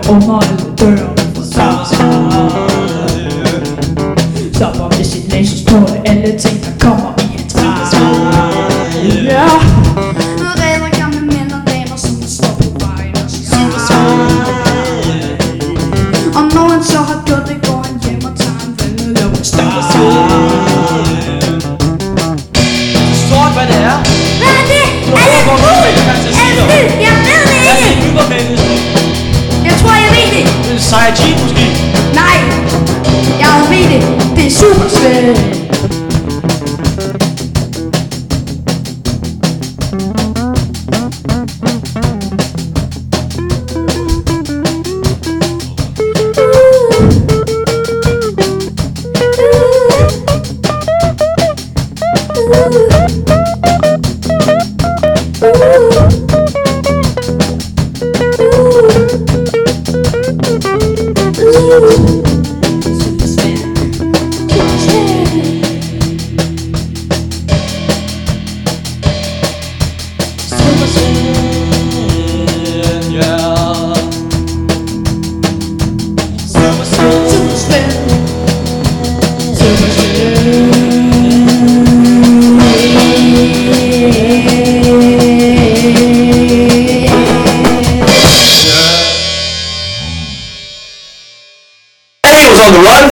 under alle dørene for sig. Stopper med sin laserstråle alle ting der kommer i hans vej. Ja. Nu redder gamle mænd og damer som der står på vejen og siger. Og når han så har gjort det, går han hjem og tager en vandet og en større sved. Forstår du hvad det er? Hvad er det? Er det fly? Jeg ved det ikke. Jeg tror jeg ved det. Saiyajin måske? Nej, jeg ved det. Det er super svært. Ooh.